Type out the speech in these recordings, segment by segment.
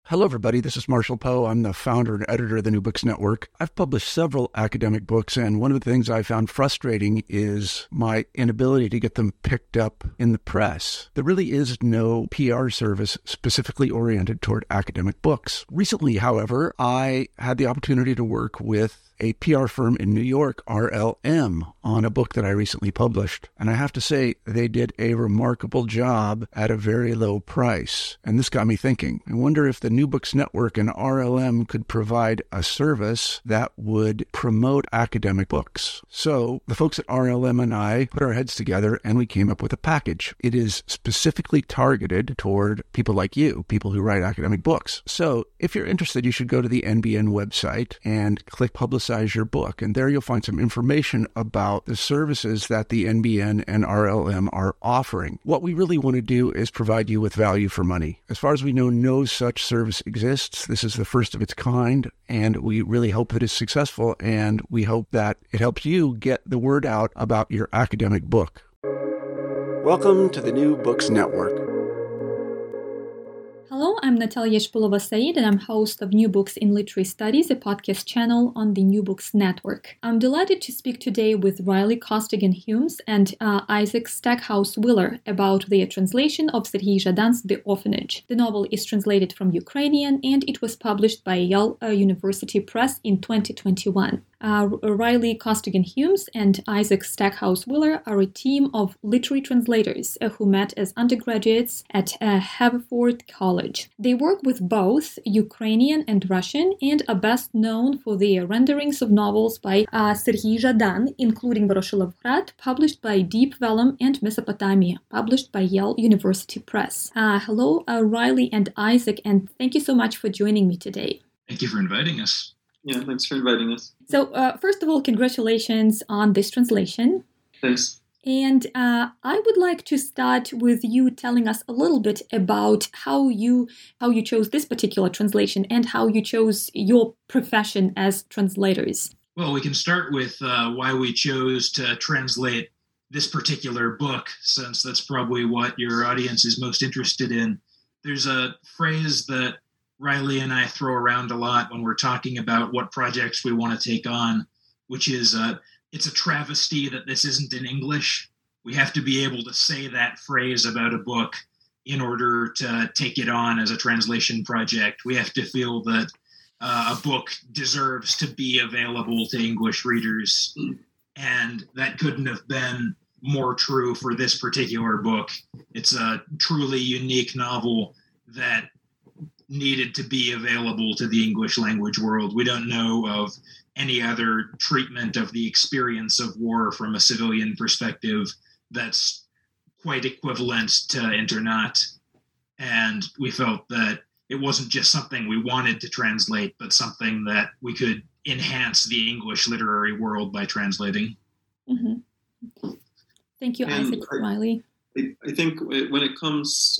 Hello, everybody. This is Marshall Poe. I'm the founder and editor of the New Books Network. I've published several academic books, and one of the things I found frustrating is my inability to get them picked up in the press. There really is no PR service specifically oriented toward academic books. Recently, however, I had the opportunity to work with a PR firm in New York, RLM, on a book that I recently published. And I have to say, they did a remarkable job at a very low price. And this got me thinking. I wonder if the New Books Network and RLM could provide a service that would promote academic books. So the folks at RLM and I put our heads together and we came up with a package. It is specifically targeted toward people like you, people who write academic books. So if you're interested, you should go to the NBN website and click Publicize Your Book. And there you'll find some information about the services that the NBN and RLM are offering. What we really want to do is provide you with value for money. As far as we know, no such service exists. This is the first of its kind, and we really hope that it's successful, and we hope that it helps you get the word out about your academic book. Welcome to the New Books Network. Hello, I'm Natalia Shpylova-Said, and I'm host of New Books in Literary Studies, a podcast channel on the New Books Network. I'm delighted to speak today with Riley Costigan-Humes and Isaac Stackhouse-Willer about their translation of Serhiy Zhadan's The Orphanage. The novel is translated from Ukrainian, and it was published by Yale University Press in 2021. Riley Costigan-Humes and Isaac Stackhouse-Willer are a team of literary translators who met as undergraduates at Haverford College. They work with both Ukrainian and Russian and are best known for their renderings of novels by Serhiy Zhadan, including Voroshilov Grad, published by Deep Vellum, and Mesopotamia, published by Yale University Press. Hello, Riley and Isaac, and thank you so much for joining me today. Thank you for inviting us. Yeah, thanks for inviting us. So, first of all, congratulations on this translation. Thanks. And I would like to start with you telling us a little bit about how you chose this particular translation and how you chose your profession as translators. Well, we can start with why we chose to translate this particular book, since that's probably what your audience is most interested in. There's a phrase that Riley and I throw around a lot when we're talking about what projects we want to take on, which is it's a travesty that this isn't in English. We have to be able to say that phrase about a book in order to take it on as a translation project. We have to feel that a book deserves to be available to English readers, and that couldn't have been more true for this particular book. It's a truly unique novel that needed to be available to the English language world. We don't know of any other treatment of the experience of war from a civilian perspective that's quite equivalent to Internat. And we felt that it wasn't just something we wanted to translate, but something that we could enhance the English literary world by translating. Mm-hmm. Thank you, Isaac. Riley. I think when it comes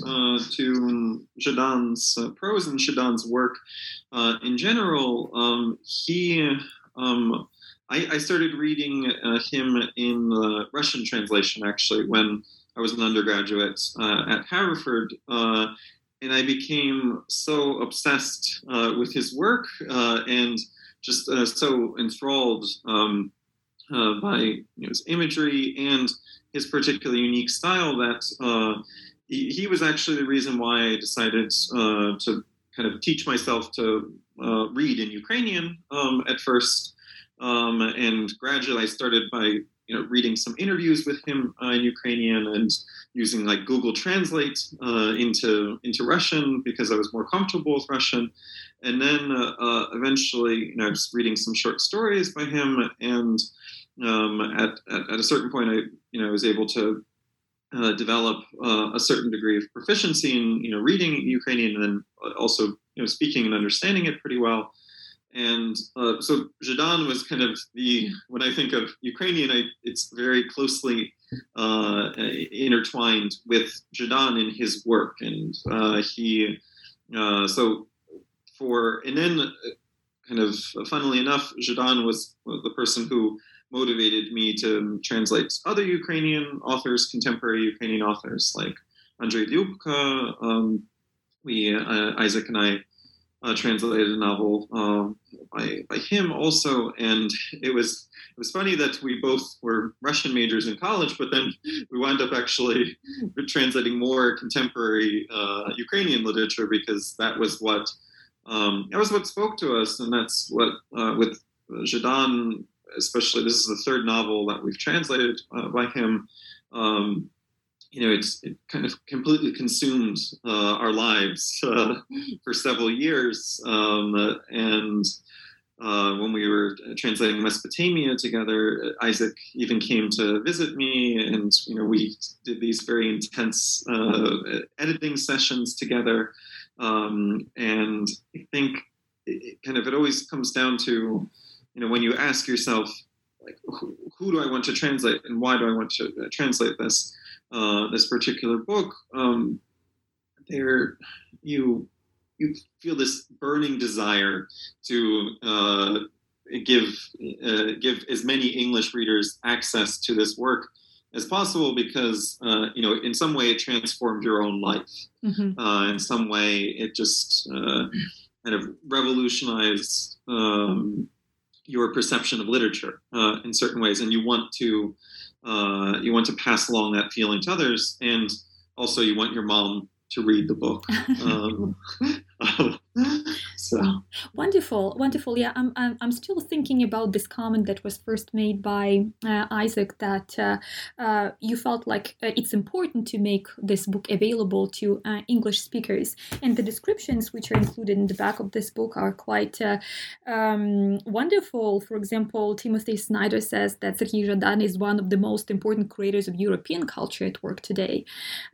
to Zhadan's prose and Zhadan's work in general, I started reading him in the Russian translation, actually, when I was an undergraduate at Haverford. And I became so obsessed with his work and just so enthralled by his imagery and his particularly unique style that he was actually the reason why I decided to kind of teach myself to read in Ukrainian at first, and gradually I started by reading some interviews with him in Ukrainian and using like Google Translate into Russian because I was more comfortable with Russian, and then eventually I was reading some short stories by him, and at a certain point I was able to develop a certain degree of proficiency in reading Ukrainian and then also speaking and understanding it pretty well. And so Zhadan was kind of when I think of Ukrainian, it's very closely intertwined with Zhadan in his work. And kind of funnily enough, Zhadan was the person who motivated me to translate other Ukrainian authors, contemporary Ukrainian authors like Andrei Lyubka. Isaac and I translated novel by him also, and it was funny that we both were Russian majors in college, but then we wound up actually translating more contemporary Ukrainian literature because that was what spoke to us, and that's what with Zhadan, especially. This is the third novel that we've translated by him. It kind of completely consumed our lives for several years. And when we were translating Mesopotamia together, Isaac even came to visit me, and we did these very intense editing sessions together. And I think it always comes down to, when you ask yourself, like, who do I want to translate, and why do I want to translate this particular book? You feel this burning desire to give as many English readers access to this work as possible, because in some way it transformed your own life. Mm-hmm. In some way it just kind of revolutionized your perception of literature in certain ways, and you want to pass along that feeling to others, and also you want your mom to read the book. So wonderful. Yeah, I'm still thinking about this comment that was first made by Isaac, that you felt like it's important to make this book available to English speakers, and the descriptions which are included in the back of this book are quite wonderful. For example, Timothy Snyder says that Serhiy Zhadan is one of the most important creators of European culture at work today.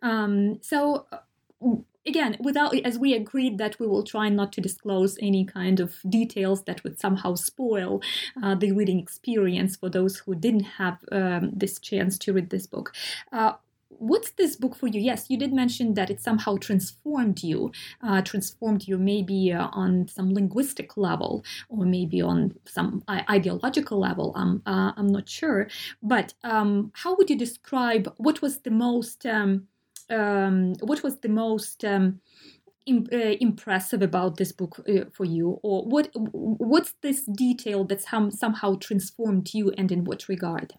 Again, as we agreed that we will try not to disclose any kind of details that would somehow spoil the reading experience for those who didn't have this chance to read this book. What's this book for you? Yes, you did mention that it somehow transformed you maybe on some linguistic level, or maybe on some ideological level. I'm not sure. But how would you describe what was the most impressive about this book for you, or what's this detail that somehow transformed you, and in what regard?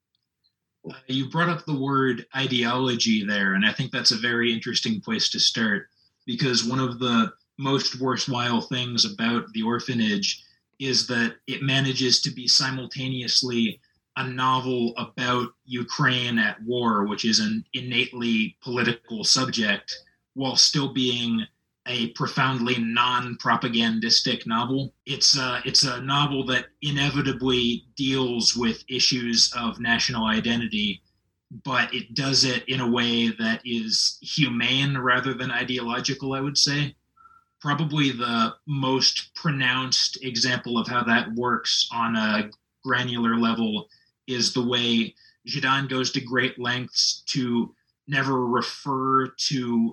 You brought up the word ideology there, and I think that's a very interesting place to start, because one of the most worthwhile things about The Orphanage is that it manages to be simultaneously a novel about Ukraine at war, which is an innately political subject, while still being a profoundly non-propagandistic novel. It's a novel that inevitably deals with issues of national identity, but it does it in a way that is humane rather than ideological, I would say. Probably the most pronounced example of how that works on a granular level is the way Zhadan goes to great lengths to never refer to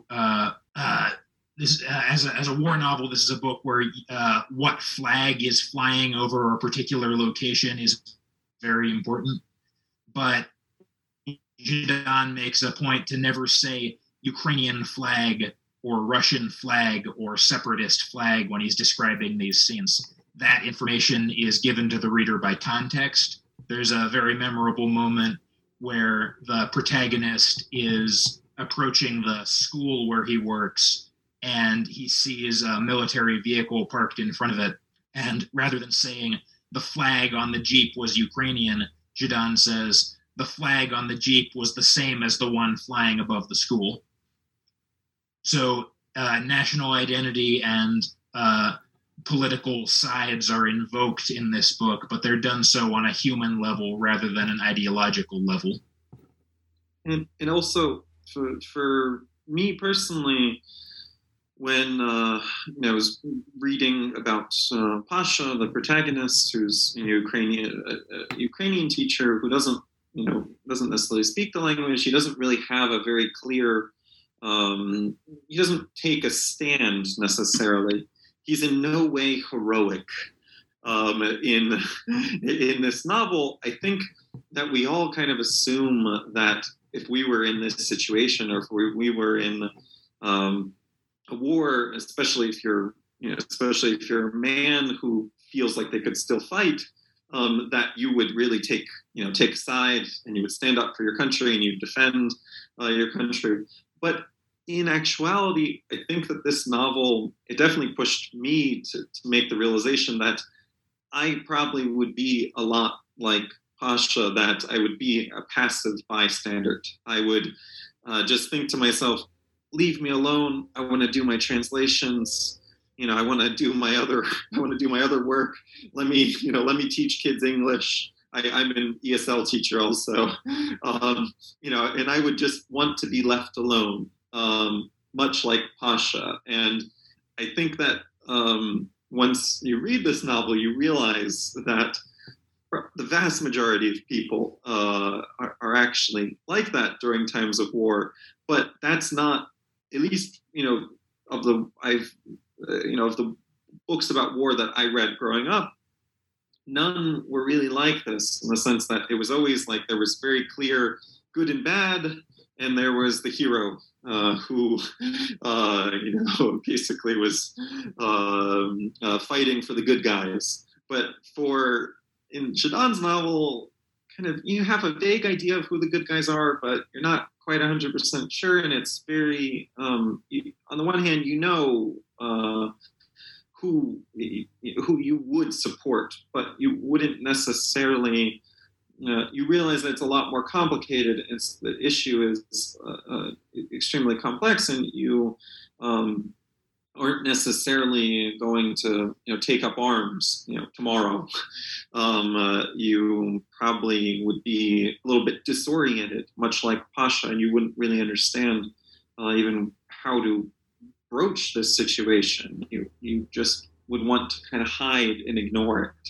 this as a war novel. This is a book where what flag is flying over a particular location is very important. But Zhadan makes a point to never say Ukrainian flag or Russian flag or separatist flag when he's describing these scenes. That information is given to the reader by context. There's a very memorable moment where the protagonist is approaching the school where he works, and he sees a military vehicle parked in front of it. And rather than saying the flag on the Jeep was Ukrainian, Zhadan says the flag on the Jeep was the same as the one flying above the school. So national identity and political sides are invoked in this book, but they're done so on a human level rather than an ideological level. And also for me personally, when I was reading about Pasha, the protagonist, who's a Ukrainian teacher who doesn't necessarily speak the language, he doesn't really have a very clear, he doesn't take a stand necessarily. He's in no way heroic in this novel. I think that we all kind of assume that if we were in this situation, or if we were in a war, especially if you're especially if you're a man who feels like they could still fight, that you would really take a side and you would stand up for your country and you defend your country. But in actuality, I think that this novel, it definitely pushed me to make the realization that I probably would be a lot like Pasha, that I would be a passive bystander. I would just think to myself, leave me alone. I want to do my translations. I want to do my other work. Let me teach kids English. I'm an ESL teacher also. And I would just want to be left alone, much like Pasha. And I think that once you read this novel, you realize that the vast majority of people are actually like that during times of war. But that's not, at least of the books about war that I read growing up, none were really like this, in the sense that it was always like there was very clear good and bad, and there was the hero who basically was fighting for the good guys. But in Shaddan's novel, kind of you have a vague idea of who the good guys are, but you're not quite 100% sure, and it's very on the one hand, who you would support, but you wouldn't necessarily. You realize that it's a lot more complicated. The issue is extremely complex, and you aren't necessarily going to take up arms tomorrow. You probably would be a little bit disoriented, much like Pasha, and you wouldn't really understand even how to broach this situation. You just would want to kind of hide and ignore it,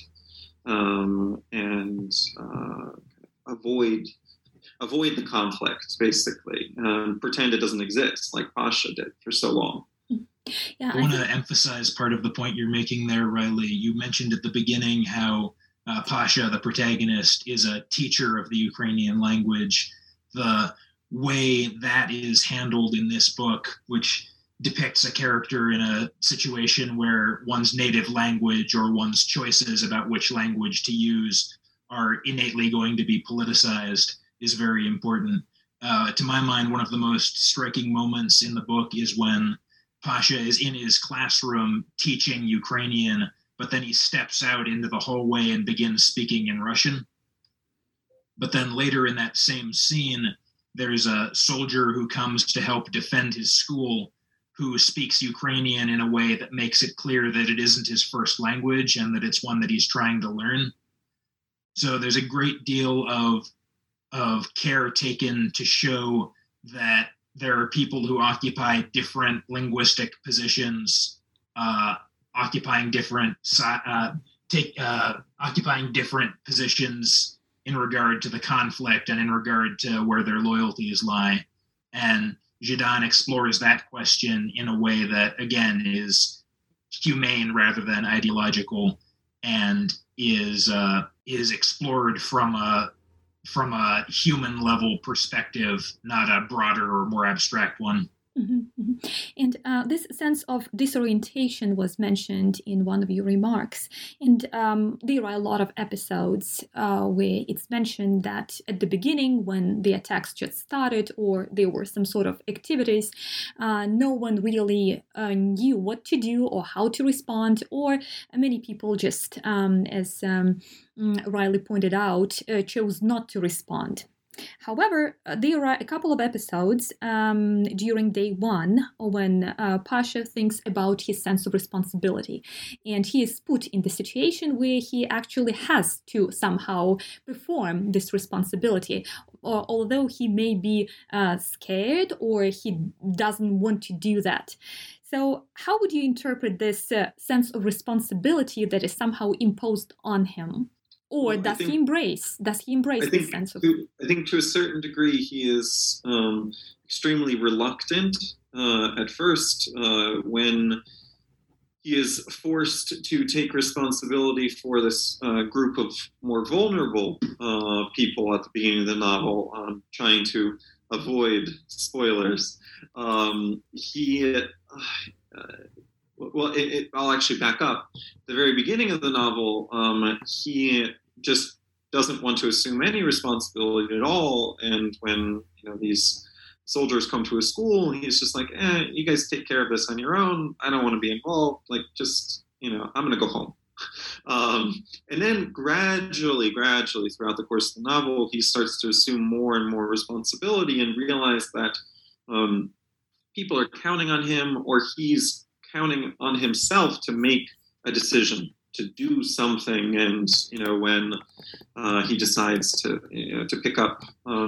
and avoid the conflict, basically, pretend it doesn't exist, like Pasha did for so long. Yeah, I want to emphasize part of the point you're making there, Riley. You mentioned at the beginning how Pasha, the protagonist, is a teacher of the Ukrainian language. The way that is handled in this book, which depicts a character in a situation where one's native language or one's choices about which language to use are innately going to be politicized, is very important. To my mind, one of the most striking moments in the book is when Pasha is in his classroom teaching Ukrainian, but then he steps out into the hallway and begins speaking in Russian. But then later in that same scene, there's a soldier who comes to help defend his school, who speaks Ukrainian in a way that makes it clear that it isn't his first language and that it's one that he's trying to learn. So there's a great deal of care taken to show that there are people who occupy different linguistic positions, occupying different positions in regard to the conflict and in regard to where their loyalties lie. And Shaddan explores that question in a way that, again, is humane rather than ideological, and is explored from a human level perspective, not a broader or more abstract one. Mm-hmm, mm-hmm. And this sense of disorientation was mentioned in one of your remarks. And there are a lot of episodes where it's mentioned that at the beginning, when the attacks just started or there were some sort of activities, no one really knew what to do or how to respond, or many people just, as Riley pointed out, chose not to respond. However, there are a couple of episodes during day one when Pasha thinks about his sense of responsibility, and he is put in the situation where he actually has to somehow perform this responsibility, although he may be scared or he doesn't want to do that. So how would you interpret this sense of responsibility that is somehow imposed on him? Or does he embrace this sense of... I think to a certain degree he is extremely reluctant at first when he is forced to take responsibility for this group of more vulnerable people at the beginning of the novel, trying to avoid spoilers. I'll actually back up. The very beginning of the novel, he just doesn't want to assume any responsibility at all. And when these soldiers come to his school, he's just like, you guys take care of this on your own. I don't want to be involved. Like, just, I'm going to go home. And then gradually throughout the course of the novel, he starts to assume more and more responsibility and realize that people are counting on him, or he's counting on himself to make a decision, to do something. And when he decides to pick up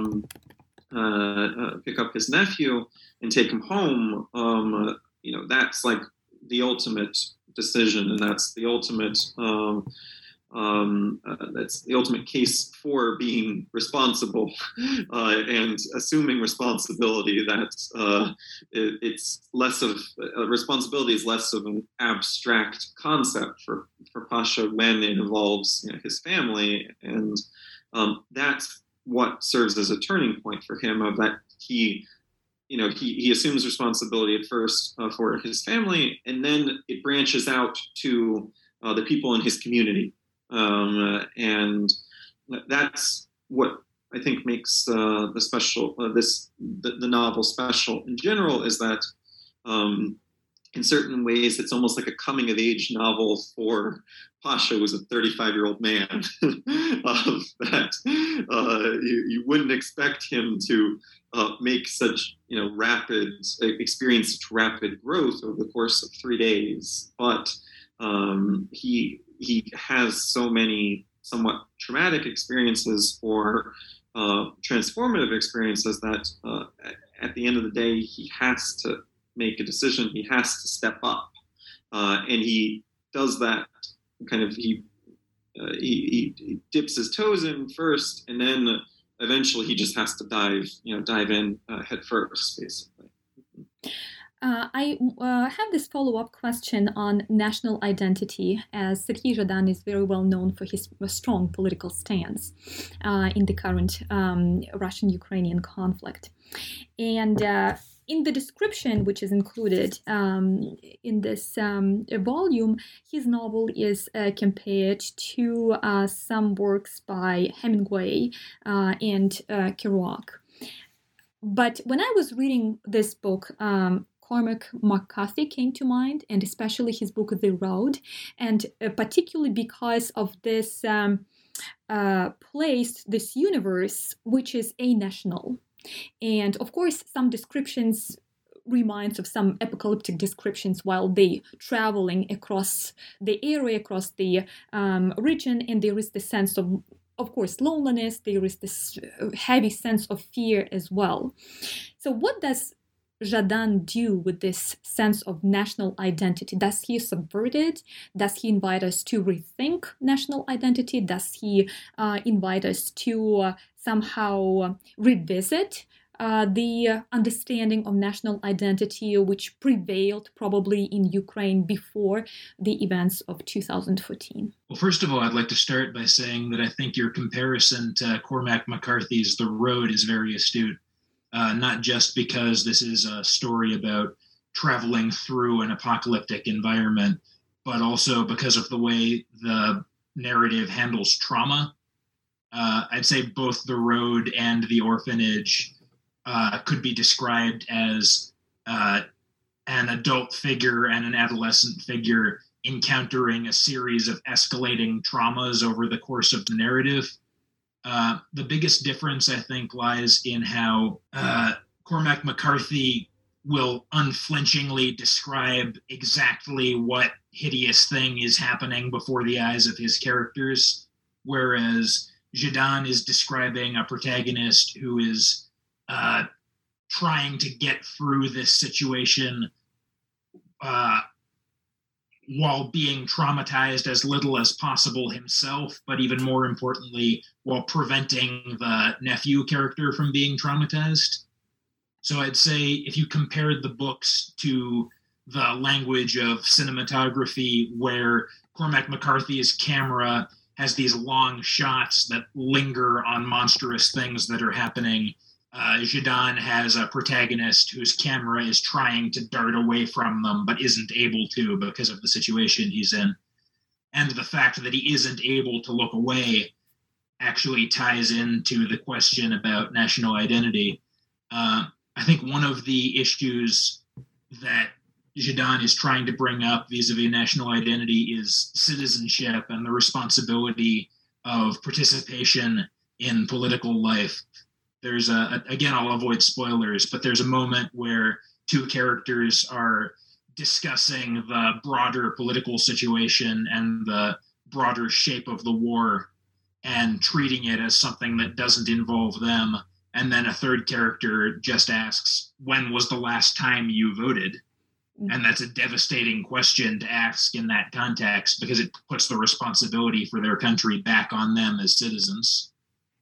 his nephew and take him home, that's like the ultimate decision, and that's the ultimate case for being responsible and assuming responsibility. That it's less of responsibility is less of an abstract concept for Pasha when it involves his family, and that's what serves as a turning point for him, of that he assumes responsibility at first for his family, and then it branches out to the people in his community. And that's what I think makes the novel special in general, is that in certain ways it's almost like a coming of age novel for Pasha, who's a 35-year-old man. That you wouldn't expect him to make such experience such rapid growth over the course of 3 days, but he has so many somewhat traumatic experiences or transformative experiences that at the end of the day, he has to make a decision. He has to step up, and he does that. He dips his toes in first, and then eventually he just has to dive in head first, basically. I have this follow-up question on national identity, as Serhiy Zhadan is very well known for his strong political stance in the current Russian-Ukrainian conflict. And in the description, which is included in this volume, his novel is compared to some works by Hemingway and Kerouac. But when I was reading this book, Cormac McCarthy came to mind, and especially his book The Road, and particularly because of this place, this universe, which is a-national. And of course, some descriptions reminds of some apocalyptic descriptions while they traveling across the area, across the region, and there is the sense of course, loneliness. There is this heavy sense of fear as well. So what does Zhadan do with this sense of national identity? Does he subvert it? Does he invite us to rethink national identity? Does he invite us to somehow revisit the understanding of national identity which prevailed probably in Ukraine before the events of 2014? Well, first of all, I'd like to start by saying that I think your comparison to Cormac McCarthy's The Road is very astute. Not just because this is a story about traveling through an apocalyptic environment, but also because of the way the narrative handles trauma. I'd say both The Road and The Orphanage could be described as an adult figure and an adolescent figure encountering a series of escalating traumas over the course of the narrative. The biggest difference, I think, lies in how Cormac McCarthy will unflinchingly describe exactly what hideous thing is happening before the eyes of his characters, whereas Zhadan is describing a protagonist who is trying to get through this situation while being traumatized as little as possible himself, but even more importantly, while preventing the nephew character from being traumatized. So I'd say if you compared the books to the language of cinematography, where Cormac McCarthy's camera has these long shots that linger on monstrous things that are happening, Zhidane has a protagonist whose camera is trying to dart away from them but isn't able to because of the situation he's in. And the fact that he isn't able to look away actually ties into the question about national identity. I think one of the issues that Zhidane is trying to bring up vis-a-vis national identity is citizenship and the responsibility of participation in political life. There's again, I'll avoid spoilers, but there's a moment where two characters are discussing the broader political situation and the broader shape of the war and treating it as something that doesn't involve them. And then a third character just asks, when was the last time you voted? And that's a devastating question to ask in that context because it puts the responsibility for their country back on them as citizens.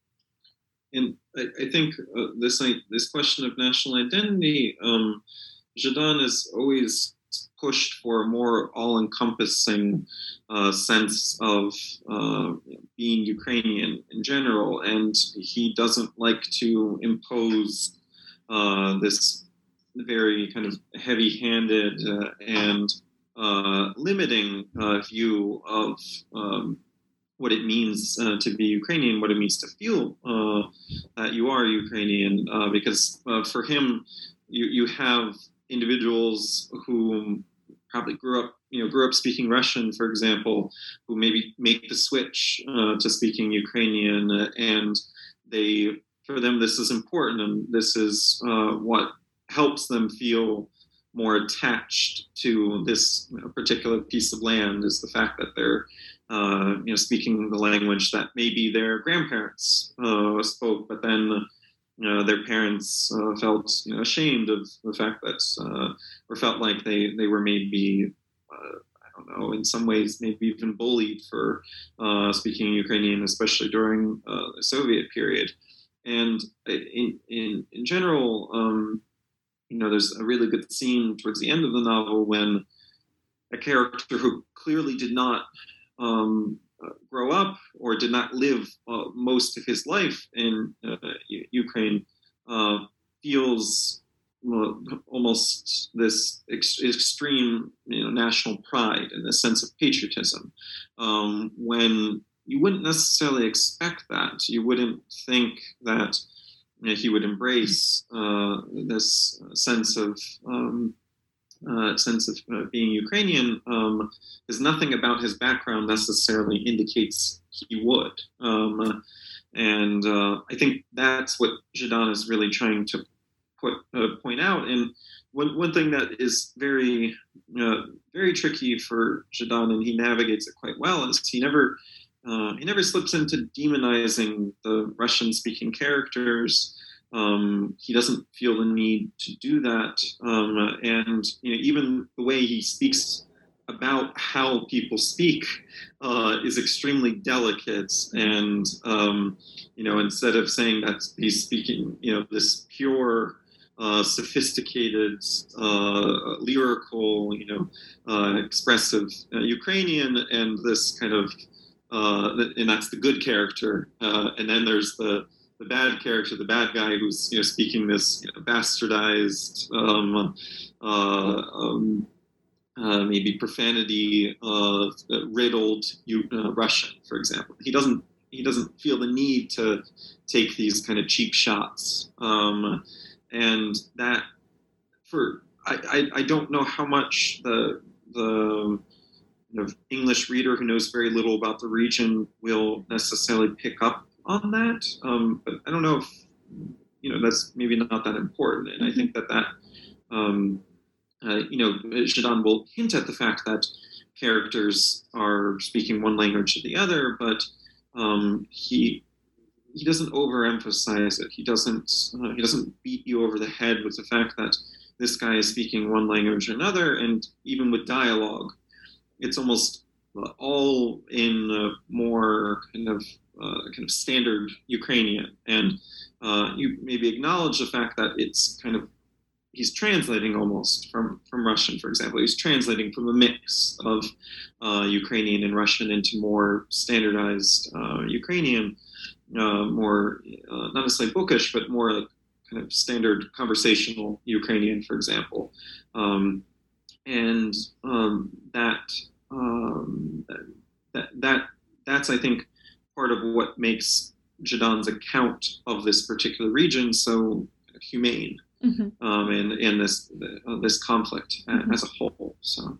And I think this question of national identity, Zhidane has always pushed for a more all-encompassing sense of being Ukrainian in general, and he doesn't like to impose this very kind of heavy-handed and limiting view of what it means to be Ukrainian, what it means to feel that you are Ukrainian, because for him, you have individuals who probably grew up speaking Russian, for example, who maybe make the switch to speaking Ukrainian, and for them this is important, and this is what helps them feel more attached to this particular piece of land, is the fact that they're speaking the language that maybe their grandparents spoke, but then their parents felt ashamed of the fact that, or felt like they were maybe, I don't know, in some ways maybe even bullied for speaking Ukrainian, especially during the Soviet period. And in general, there's a really good scene towards the end of the novel when a character who clearly did not grow up or did not live most of his life in Ukraine feels almost this extreme national pride and this sense of patriotism when you wouldn't necessarily expect that. You wouldn't think that he would embrace this sense of being Ukrainian, because nothing about his background necessarily indicates he would. And I think that's what Zhidane is really trying to point out. And one thing that is very, very tricky for Zhidane, and he navigates it quite well, is he never slips into demonizing the Russian-speaking characters. He doesn't feel the need to do that, and even the way he speaks about how people speak is extremely delicate. And instead of saying that he's speaking, this pure, sophisticated, lyrical, expressive Ukrainian, and this kind of, and that's the good character, and then there's the bad character, the bad guy who's speaking this bastardized, maybe profanity riddled Russian, for example. He doesn't feel the need to take these kind of cheap shots, and that I don't know how much the English reader who knows very little about the region will necessarily pick up on that, but I don't know if that's maybe not that important. And I think that Zhidane will hint at the fact that characters are speaking one language or the other, but he doesn't overemphasize it. He doesn't beat you over the head with the fact that this guy is speaking one language or another. And even with dialogue, it's almost all in more kind of standard Ukrainian, and you maybe acknowledge the fact that it's kind of, he's translating almost from Russian, for example. He's translating from a mix of Ukrainian and Russian into more standardized Ukrainian, more not necessarily bookish, but more kind of standard conversational Ukrainian, for example. That's, I think, part of what makes Zhadan's account of this particular region so humane, in this conflict as a whole. So,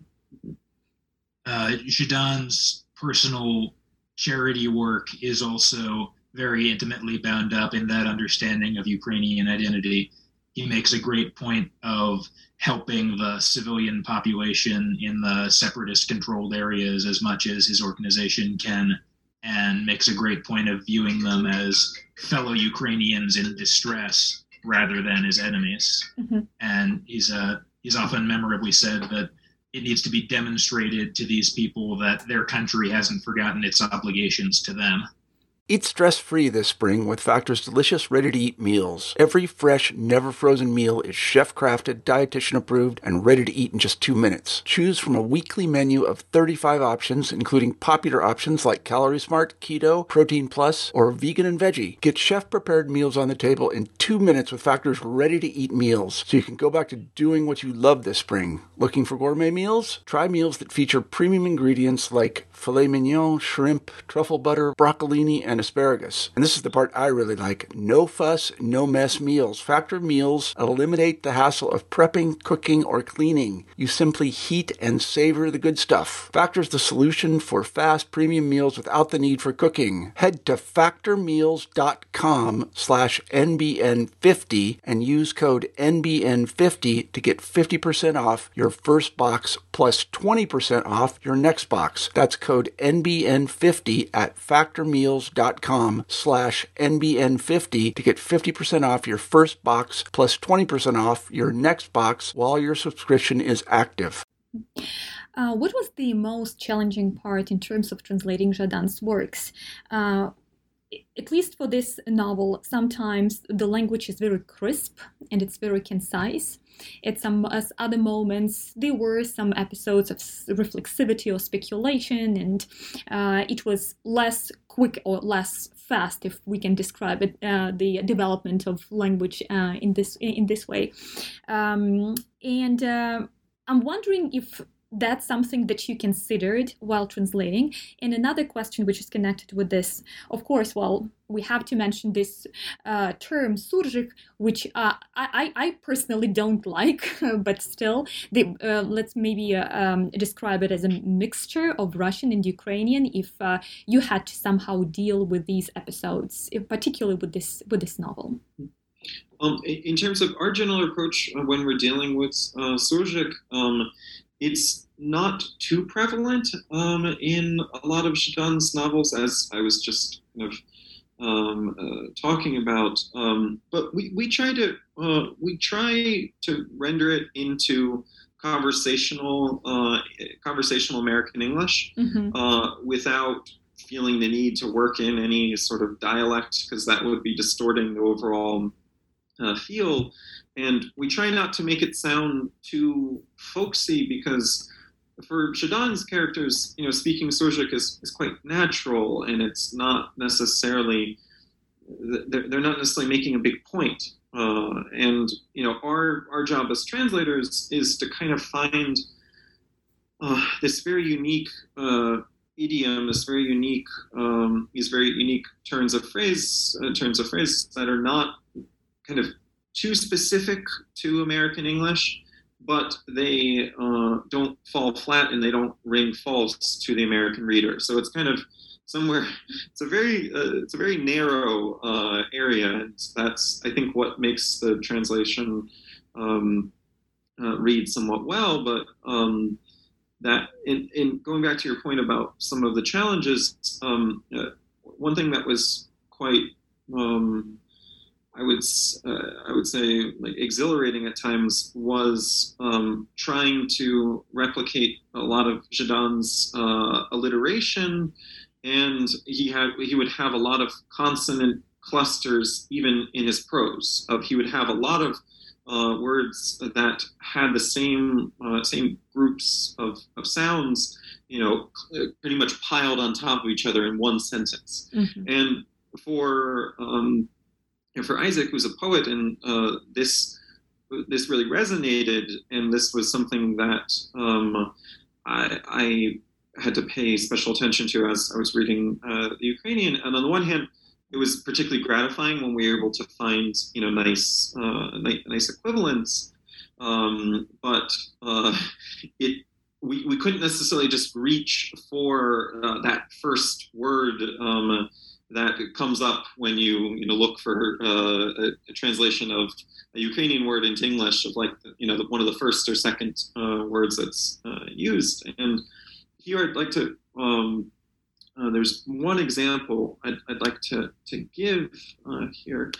Zhadan's personal charity work is also very intimately bound up in that understanding of Ukrainian identity. He makes a great point of helping the civilian population in the separatist-controlled areas as much as his organization can, and makes a great point of viewing them as fellow Ukrainians in distress rather than as enemies. And he's often memorably said that it needs to be demonstrated to these people that their country hasn't forgotten its obligations to them. Eat stress-free this spring with Factor's delicious, ready-to-eat meals. Every fresh, never-frozen meal is chef-crafted, dietitian-approved, and ready to eat in just 2 minutes. Choose from a weekly menu of 35 options, including popular options like Calorie Smart, Keto, Protein Plus, or Vegan and Veggie. Get chef-prepared meals on the table in 2 minutes with Factor's ready-to-eat meals, so you can go back to doing what you love this spring. Looking for gourmet meals? Try meals that feature premium ingredients like filet mignon, shrimp, truffle butter, broccolini, and asparagus. And this is the part I really like. No fuss, no mess meals. Factor meals eliminate the hassle of prepping, cooking, or cleaning. You simply heat and savor the good stuff. Factor's the solution for fast premium meals without the need for cooking. Head to factormeals.com/NBN50 and use code NBN50 to get 50% off your first box plus 20% off your next box. That's code NBN50 at factormeals.com/NBN50 to get 50% off your first box plus 20% off your next box while your subscription is active. What was the most challenging part in terms of translating Zhadan's works? At least for this novel, sometimes the language is very crisp and it's very concise. At some other moments, there were some episodes of reflexivity or speculation, and it was less quick or less fast, if we can describe it, the development of language in this way. I'm wondering if that's something that you considered while translating. And another question which is connected with this, of course, we have to mention this term surjik, which I personally don't like, but still, let's maybe describe it as a mixture of Russian and Ukrainian if you had to somehow deal with these episodes, particularly with this novel. In terms of our general approach when we're dealing with surjik, it's not too prevalent in a lot of Zhadan's novels, as I was just kind of talking about. But we try to render it into conversational American English without feeling the need to work in any sort of dialect, because that would be distorting the overall feel. And we try not to make it sound too folksy, because for Zhadan's characters, speaking surjik is quite natural, and it's not necessarily, they're not necessarily making a big point. And our job as translators is to kind of find this very unique idiom, these very unique turns of phrase that are not kind of too specific to American English, but they don't fall flat and they don't ring false to the American reader. So it's kind of somewhere. It's a very narrow area, and that's, I think, what makes the translation read somewhat well. But that in going back to your point about some of the challenges, one thing that was quite I would say like exhilarating at times was trying to replicate a lot of Zhadan's alliteration, and he would have a lot of consonant clusters even in his prose. He would have a lot of words that had the same groups of sounds, pretty much piled on top of each other in one sentence. And for for Isaac, who's a poet, and this really resonated, and this was something that I had to pay special attention to as I was reading the Ukrainian. And on the one hand, it was particularly gratifying when we were able to find, nice equivalents. But we couldn't necessarily just reach for that first word that comes up when you look for a translation of a Ukrainian word into English, of like one of the first or second words that's used. And here I'd like to there's one example I'd like to give here.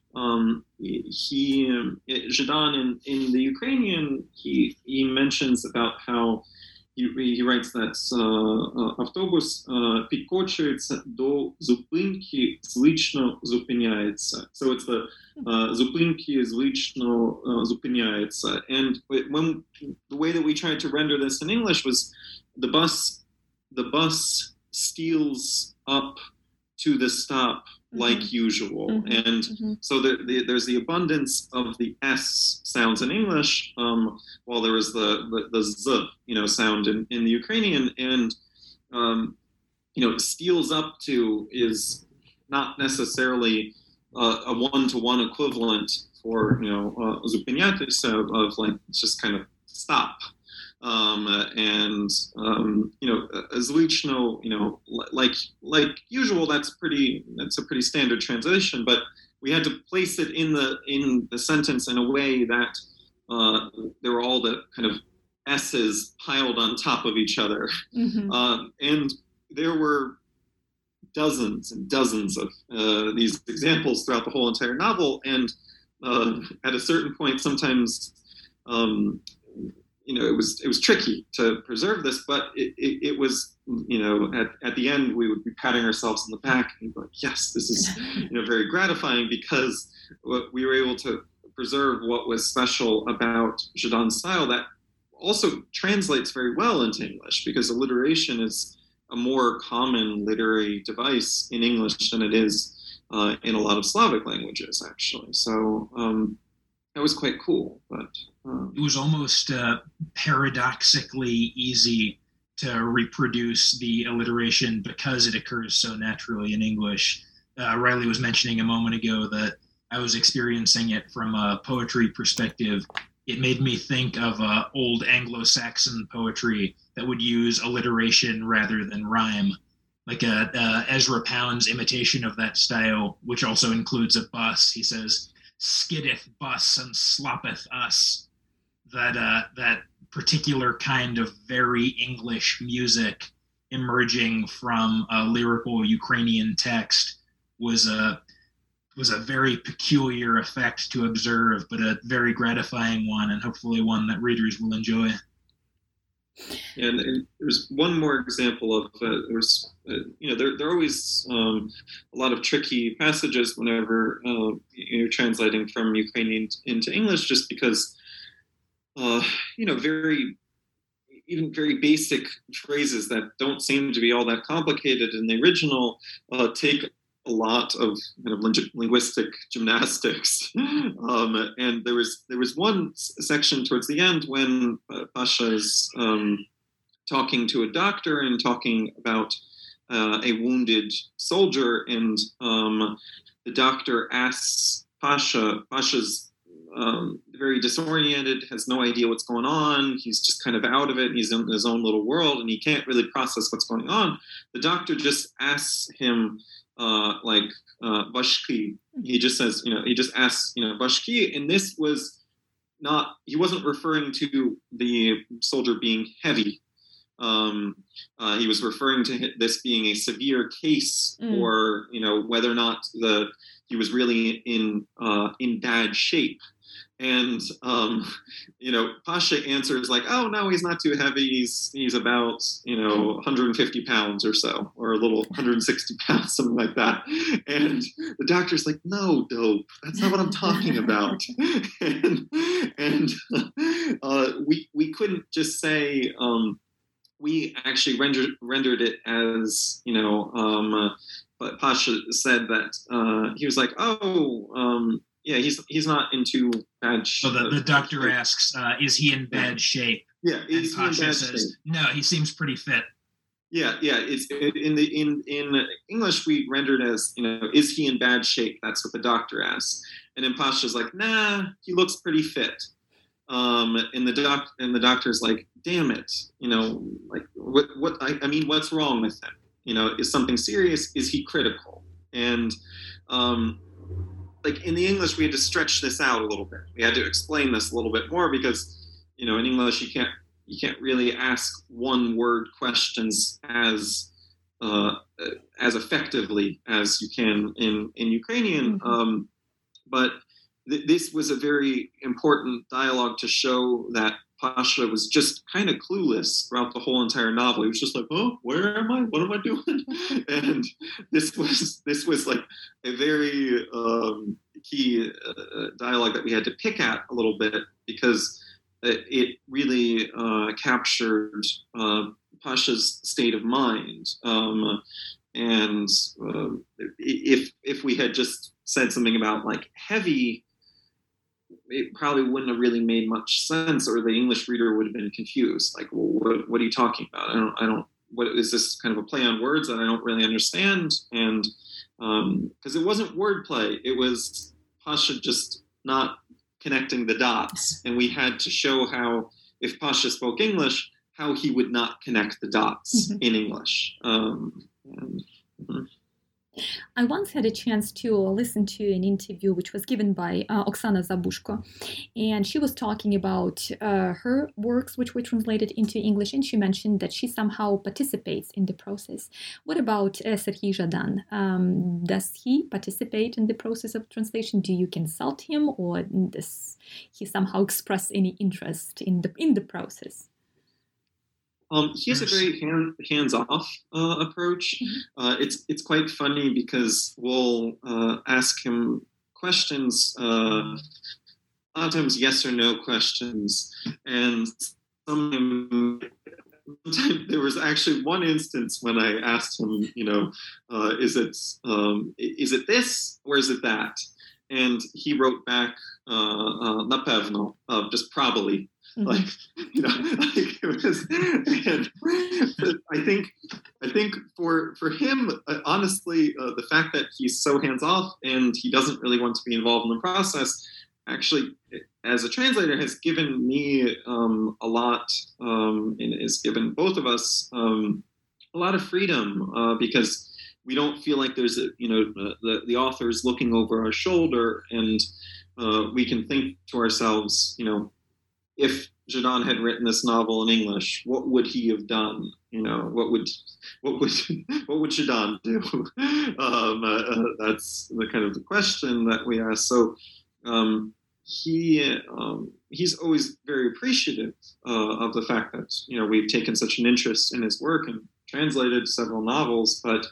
Zhadan in the Ukrainian, he mentions about how he writes that автобус підкочується до зупинки, звично зупиняється. So it's the зупинки звично зупиняється. And when the way that we tried to render this in English was the bus steals up to the stop like usual. And so there's the abundance of the S sounds in English, while there was the Z, sound in the Ukrainian. And, steals up to is not necessarily a one-to-one equivalent for, zupinyatis of like, just kind of stop. Звично, like usual, that's a pretty standard translation, but we had to place it in the sentence in a way that there were all the kind of S's piled on top of each other. And there were dozens and dozens of these examples throughout the whole entire novel. And at a certain point, sometimes it was tricky to preserve this, but it was, at the end we would be patting ourselves on the back and be like, yes, this is, very gratifying, because we were able to preserve what was special about Zhadan's style that also translates very well into English, because alliteration is a more common literary device in English than it is in a lot of Slavic languages, actually. So that was quite cool, but it was almost paradoxically easy to reproduce the alliteration because it occurs so naturally in English. Riley was mentioning a moment ago that I was experiencing it from a poetry perspective. It made me think of old Anglo-Saxon poetry that would use alliteration rather than rhyme, like Ezra Pound's imitation of that style, which also includes a bus. He says, "Skiddeth bus and sloppeth us." That particular kind of very English music emerging from a lyrical Ukrainian text was a very peculiar effect to observe, but a very gratifying one, and hopefully one that readers will enjoy. And there's one more example of there are always a lot of tricky passages whenever you're translating from Ukrainian into English, just because very basic phrases that don't seem to be all that complicated in the original take a lot of kind of linguistic gymnastics. And there was one section towards the end when Pasha is talking to a doctor and talking about a wounded soldier, and the doctor asks Pasha's very disoriented, has no idea what's going on. He's just kind of out of it. He's in his own little world, and he can't really process what's going on. The doctor just asks him, Bashki. He just says, he just asks, Bashki. And this was not, he wasn't referring to the soldier being heavy. He was referring to this being a severe case, or, whether or not he was really in bad shape. And, Pasha answers like, oh, no, he's not too heavy. He's about, 150 pounds or so, or a little 160 pounds, something like that. And the doctor's like, no, dope. That's not what I'm talking about. and we couldn't just say, we actually rendered it as, but Pasha said that he was like, yeah, he's not in too bad shape. So the doctor asks, is he in bad shape? Yeah, is he in bad shape? No, he seems pretty fit. Yeah. It's in English we rendered as, is he in bad shape? That's what the doctor asks, and then Pasha's like, nah, he looks pretty fit. And the doctor's like, damn it, like what I mean, what's wrong with him? Is something serious? Is he critical? And like in the English, we had to stretch this out a little bit. We had to explain this a little bit more because, in English you can't really ask one word questions as effectively as you can in Ukrainian. Mm-hmm. But this was a very important dialogue to show that Pasha was just kind of clueless throughout the whole entire novel. He was just like, "Oh, where am I? What am I doing?" And this was like a very key dialogue that we had to pick at a little bit because it really captured Pasha's state of mind. And if we had just said something about like heavy, it probably wouldn't have really made much sense, or the English reader would have been confused. Like, well, what are you talking about? I don't. What is this kind of a play on words that I don't really understand? And because it wasn't wordplay, it was Pasha just not connecting the dots, and we had to show how if Pasha spoke English, how he would not connect the dots in English. I once had a chance to listen to an interview which was given by Oksana Zabushko, and she was talking about her works which were translated into English, and she mentioned that she somehow participates in the process. What about Serhiy Zhadan? Does he participate in the process of translation? Do you consult him, or does he somehow express any interest in the process? He has a very hands-off approach. It's quite funny because we'll ask him questions, a lot of times yes or no questions, and sometimes there was actually one instance when I asked him, is it this or is it that? And he wrote back, napevno, just probably. Like, like it was, and I think for him, honestly, the fact that he's so hands off and he doesn't really want to be involved in the process, actually, as a translator, has given me a lot, and has given both of us a lot of freedom because we don't feel like there's the author is looking over our shoulder, and we can think to ourselves, if Zhadan had written this novel in English, what would he have done? What would Zhadan do? That's the kind of the question that we ask. So he's always very appreciative of the fact that we've taken such an interest in his work and translated several novels, but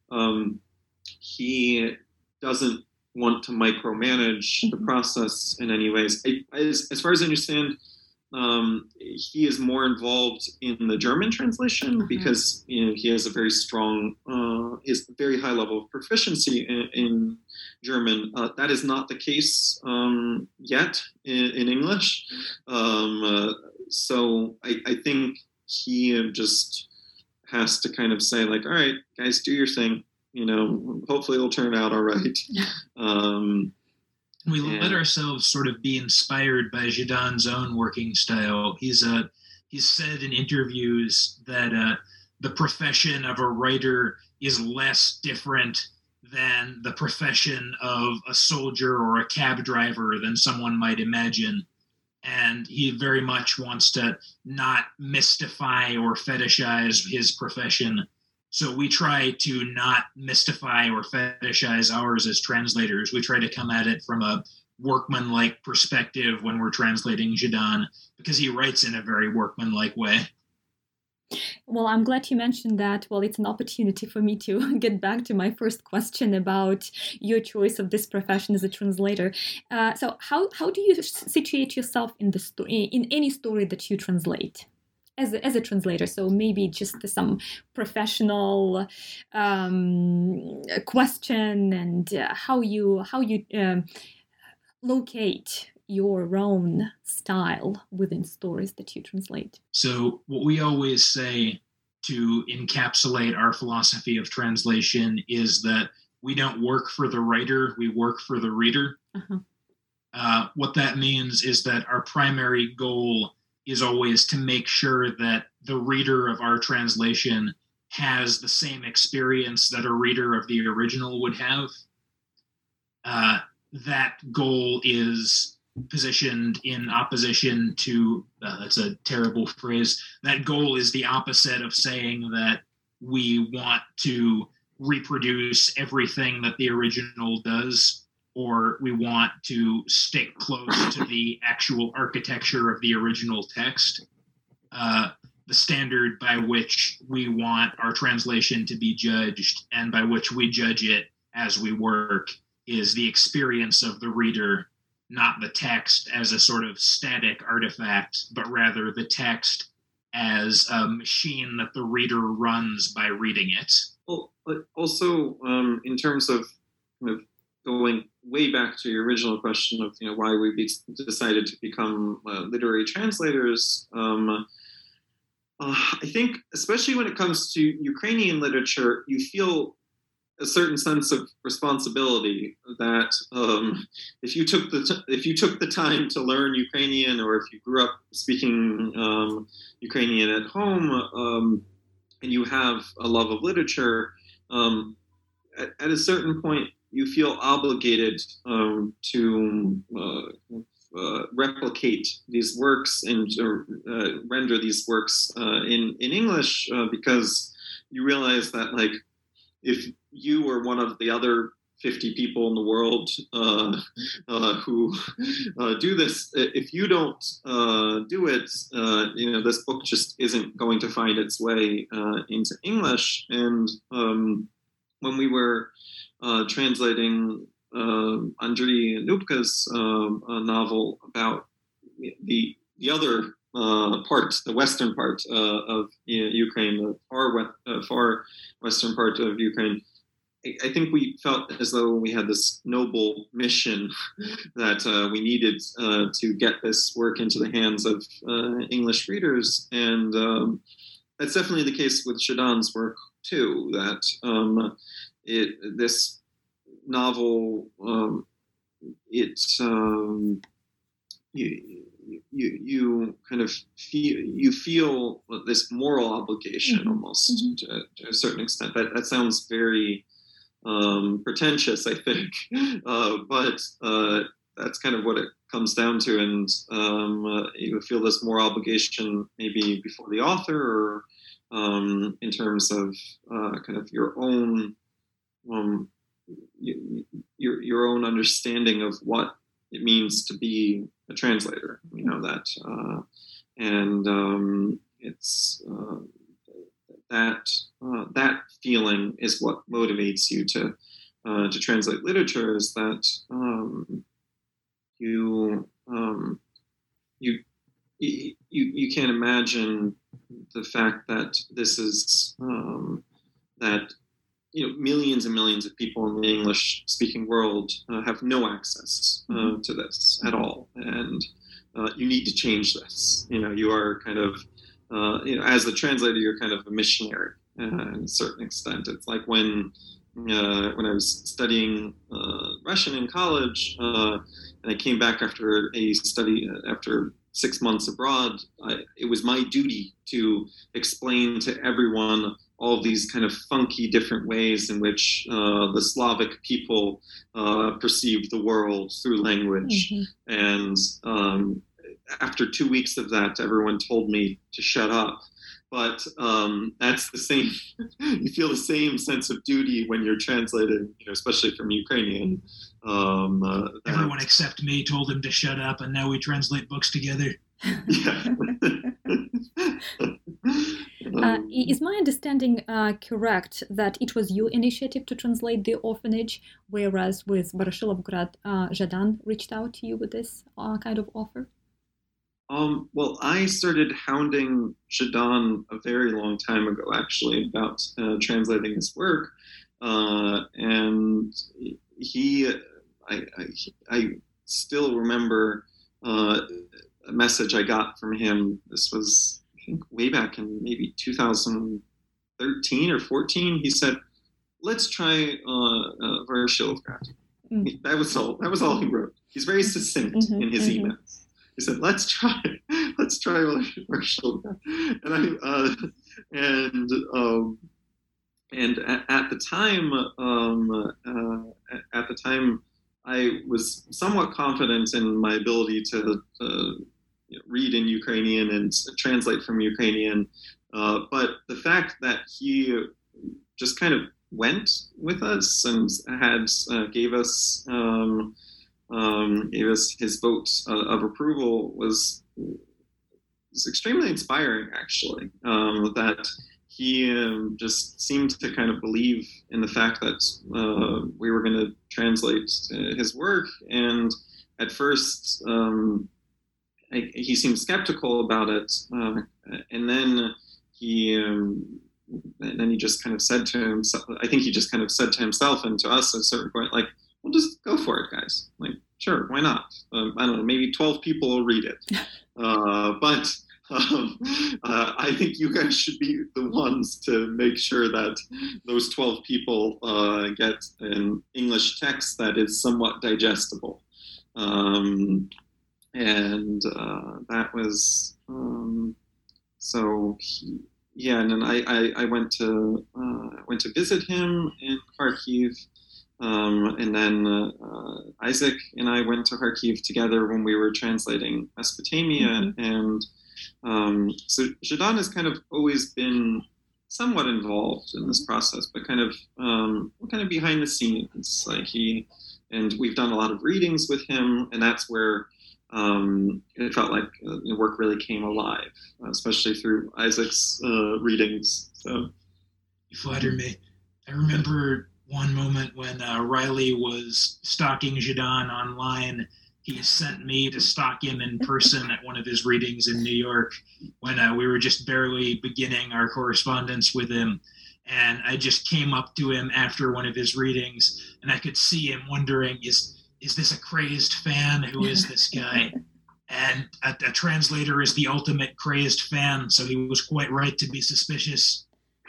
he doesn't want to micromanage the process in any ways. As far as I understand, he is more involved in the German translation because he has a very strong, his very high level of proficiency in German. That is not the case yet in English. So I think he just has to kind of say like, all right, guys, do your thing. Hopefully it'll turn out all right. We let ourselves sort of be inspired by Zhadan's own working style. He's said in interviews that the profession of a writer is less different than the profession of a soldier or a cab driver than someone might imagine. And he very much wants to not mystify or fetishize his profession. So we try to not mystify or fetishize ours as translators. We try to come at it from a workmanlike perspective when we're translating Zhadan, because he writes in a very workmanlike way. Well, I'm glad you mentioned that. Well, it's an opportunity for me to get back to my first question about your choice of this profession as a translator. So how do you situate yourself in any story that you translate? as a translator. So maybe just some professional question and how you locate your own style within stories that you translate. So what we always say to encapsulate our philosophy of translation is that we don't work for the writer, we work for the reader. Uh-huh. What that means is that our primary goal is always to make sure that the reader of our translation has the same experience that a reader of the original would have. That goal is positioned in opposition to, that's a terrible phrase, that goal is the opposite of saying that we want to reproduce everything that the original does, or we want to stick close to the actual architecture of the original text. The standard by which we want our translation to be judged and by which we judge it as we work is the experience of the reader, not the text as a sort of static artifact, but rather the text as a machine that the reader runs by reading it. Well, but also in terms of kind of going way back to your original question of why we decided to become literary translators, I think especially when it comes to Ukrainian literature, you feel a certain sense of responsibility that if you took the time to learn Ukrainian, or if you grew up speaking Ukrainian at home, and you have a love of literature, at a certain point you feel obligated to replicate these works and render these works in English, because you realize that, like, if you were one of the other 50 people in the world who do this, if you don't do it, this book just isn't going to find its way into English. And when we were translating Andriy Nupka's novel about the other part, the western part of Ukraine, the far western part of Ukraine, I think we felt as though we had this noble mission that we needed to get this work into the hands of English readers. And that's definitely the case with Zhadan's work too, that this novel, you kind of feel this moral obligation almost to a certain extent. That sounds very pretentious, I think, but that's kind of what it comes down to. And you feel this moral obligation maybe before the author, or in terms of kind of your own your own understanding of what it means to be a translator. It's that feeling is what motivates you to translate literature. Is that you can't imagine the fact that this is that millions and millions of people in the English-speaking world have no access to this at all, and you need to change this. You are kind of as a translator, you're kind of a missionary to a certain extent. It's like when I was studying Russian in college, and I came back after a study after 6 months abroad. It was my duty to explain to everyone all of these kind of funky different ways in which the Slavic people perceive the world through language. And after 2 weeks of that, everyone told me to shut up. But that's the same, you feel the same sense of duty when you're translating, especially from Ukrainian. Everyone except me told him to shut up, and now we translate books together. Yeah. Is my understanding correct that it was your initiative to translate The Orphanage, whereas with Voroshilovgrad, Zhadan reached out to you with this kind of offer? Well, I started hounding Zhidane a very long time ago, actually, about translating his work, and he, I still remember a message I got from him. This was, I think, way back in maybe 2013 or 14. He said, "Let's try Varshilgrad." That was all. That was all he wrote. He's very succinct in his emails. He said, "Let's try Varshilgrad," and at the time, I was somewhat confident in my ability to read in Ukrainian and translate from Ukrainian, but the fact that he just kind of went with us and gave us his vote of approval was extremely inspiring, actually. That he just seemed to kind of believe in the fact that we were going to translate his work, and at first he seemed skeptical about it, and then he just kind of said to himself, I think he just kind of said to himself and to us at a certain point, like, "Well, just go for it, guys. Like, sure, why not? I don't know, maybe 12 people will read it. But I think you guys should be the ones to make sure that those 12 people get an English text that is somewhat digestible." And that was, so yeah, and then I went to visit him in Kharkiv, and then Isaac and I went to Kharkiv together when we were translating Mesopotamia, and so Zhidane has kind of always been somewhat involved in this process, but kind of behind the scenes. Like and we've done a lot of readings with him, and that's where it felt like the work really came alive, especially through Isaac's readings. So you flatter me. I remember one moment when Riley was stalking Zhidane online. He sent me to stalk him in person at one of his readings in New York when we were just barely beginning our correspondence with him. And I just came up to him after one of his readings, and I could see him wondering, is this a crazed fan? Who is this guy? And a translator is the ultimate crazed fan, so he was quite right to be suspicious.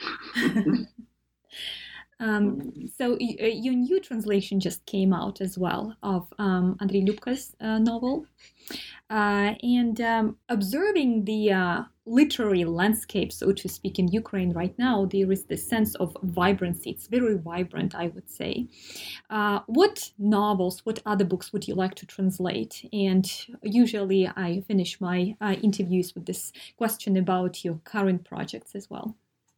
So your new translation just came out as well of Andrei Lyubka's novel. And observing the literary landscape, so to speak, in Ukraine right now, there is this sense of vibrancy. It's very vibrant, I would say. What novels, what other books would you like to translate? And usually I finish my interviews with this question about your current projects as well.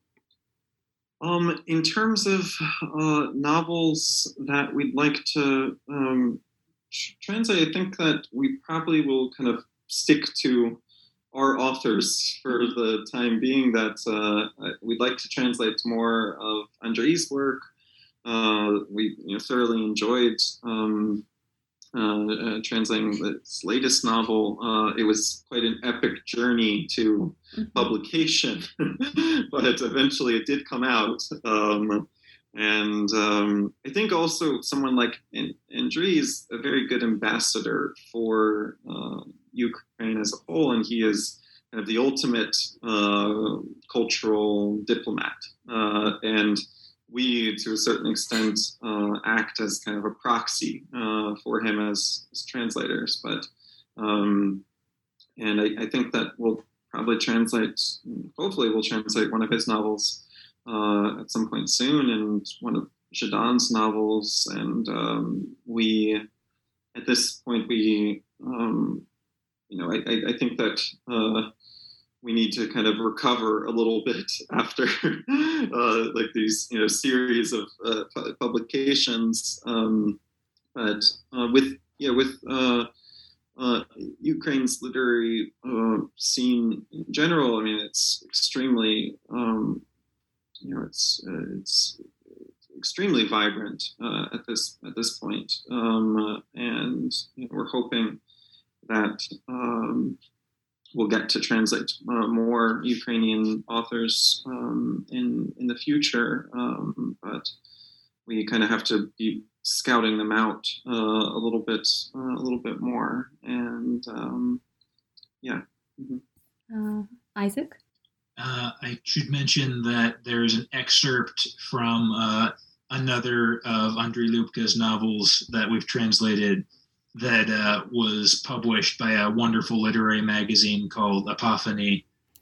In terms of novels that we'd like to translate, I think that we probably will kind of stick to our authors for the time being. That we'd like to translate more of Andrei's work. We thoroughly enjoyed translating his latest novel. It was quite an epic journey to publication, but eventually it did come out. And I think also someone like Andrei is a very good ambassador for Ukraine as a whole, and he is kind of the ultimate cultural diplomat. And we, to a certain extent, act as kind of a proxy for him as translators. But and I think that we'll probably hopefully we'll translate one of his novels at some point soon, and one of Zhidane's novels. And at this point, I think that we need to kind of recover a little bit after like these series of publications. But with Ukraine's literary scene in general, I mean, it's extremely it's extremely vibrant at this point, and we're hoping that we'll get to translate more Ukrainian authors in the future, but we kind of have to be scouting them out a little bit more, and yeah. Mm-hmm. Isaac? I should mention that there's an excerpt from another of Andrei Lubka's novels that we've translated that was published by a wonderful literary magazine called Apophany.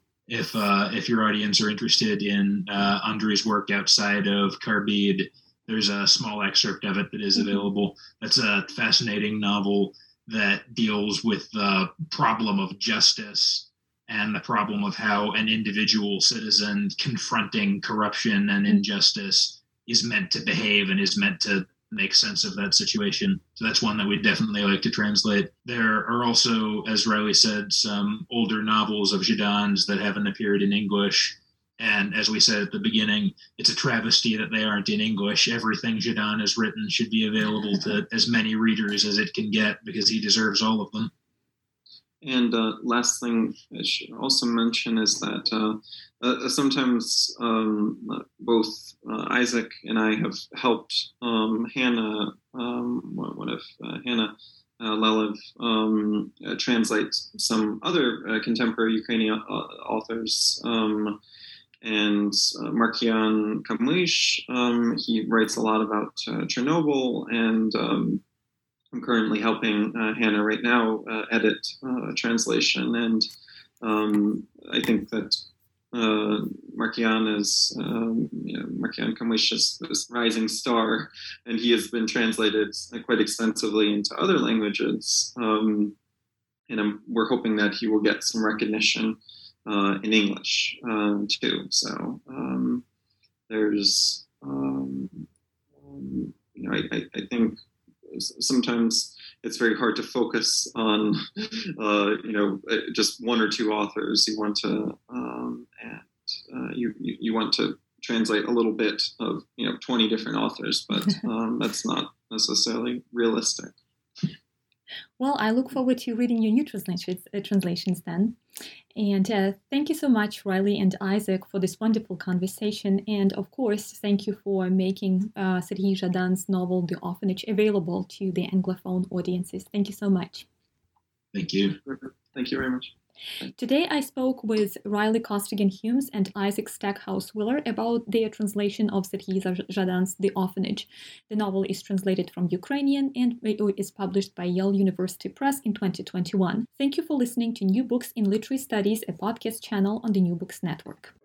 If your audience are interested in Andrei's work outside of Carbide, there's a small excerpt of it that is available. That's a fascinating novel that deals with the problem of justice and the problem of how an individual citizen confronting corruption and injustice is meant to behave and is meant to make sense of that situation. So that's one that we'd definitely like to translate. There are also, as Riley said, some older novels of Zhadan's that haven't appeared in English. And as we said at the beginning, it's a travesty that they aren't in English. Everything Zhadan has written should be available to as many readers as it can get, because he deserves all of them. And last thing I should also mention is that sometimes both Isaac and I have helped Hannah, one of Hannah Lelev, translate some other contemporary Ukrainian authors. And Markian Kamlish, he writes a lot about Chernobyl, and I'm currently helping Hannah right now edit a translation, and I think that Markian is, Markian Kamlish is this rising star, and he has been translated quite extensively into other languages, and we're hoping that he will get some recognition in English too. So there's, I think sometimes it's very hard to focus on, just one or two authors. You want to, you want to translate a little bit of, 20 different authors, but that's not necessarily realistic. Well, I look forward to reading your new translations then. And thank you so much, Riley and Isaac, for this wonderful conversation. And of course, thank you for making Serhiy Zhadan's novel, The Orphanage, available to the Anglophone audiences. Thank you so much. Thank you. Thank you very much. Today, I spoke with Riley Costigan-Humes and Isaac Stackhouse-Willer about their translation of Serhiy Zhadan's The Orphanage. The novel is translated from Ukrainian and is published by Yale University Press in 2021. Thank you for listening to New Books in Literary Studies, a podcast channel on the New Books Network.